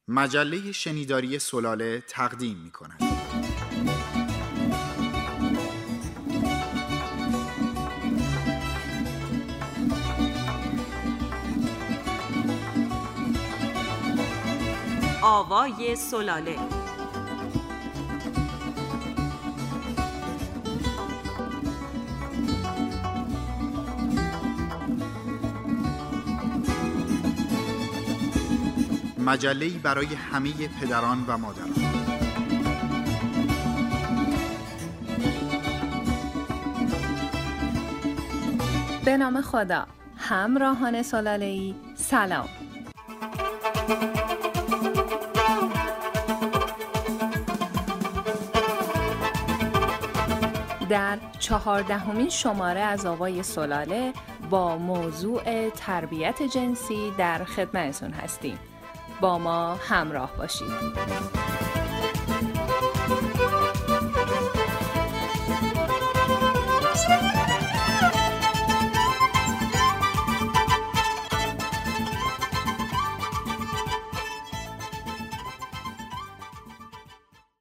مجله شنیداری سلاله تقدیم می‌کند. آوای سلاله. مجله‌ای برای همه پدران و مادران. به نام خدا. همراهان سلاله‌ای سلام. در 14مین شماره از آوای سلاله با موضوع تربیت جنسی در خدمتتون هستیم. با ما همراه باشید.